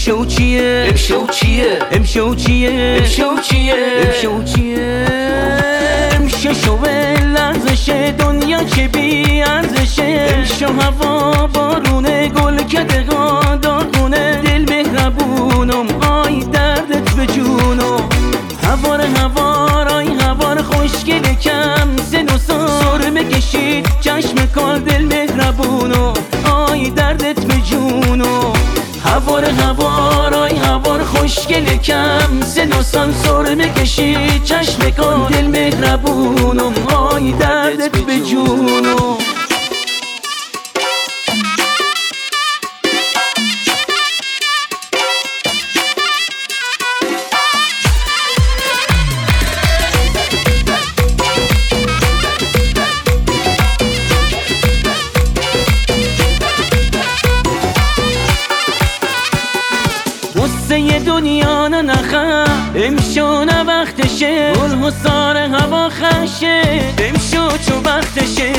امشو چیه امشو چیه امشو چیه امشو چیه امشو چیه امشو شوه لرزشه دنیا چه بی ارزشه امشو هوا بارونه گل کدگا داغونه دل مهربونم آی دردت به جونم هوار آی هوار خوشگل کم سن و سرمه کشید چشم کار دل مهربونو آی دردت به جونو هوار آی هوار خوشگل کم سن و سرمه کشید چشم کار دل مهربونو آی دردت به جونو قصه دنیا نخه امشو نه وقتشه گل حصار هوا خشه امشو چو وقتشه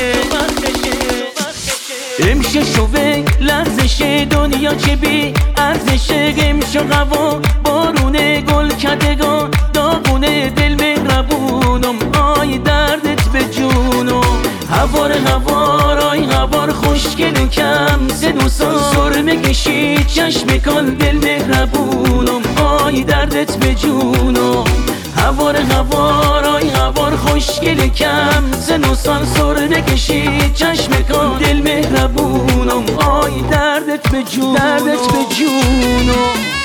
امشو شوه لرزشه دنیا چه بی ارزشه امشو هوا بارونه گل کدگان داغونه دل مهربونم آی دردت به جونم هوار آی هوار خوشگل کم سن و سرمه کشید چشم کن دل مهربونم آی دردت به جونم هوار آی هوار خوشگل کم سن و سرمه کشید چشم کن دل مهربونم آی دردت به جونم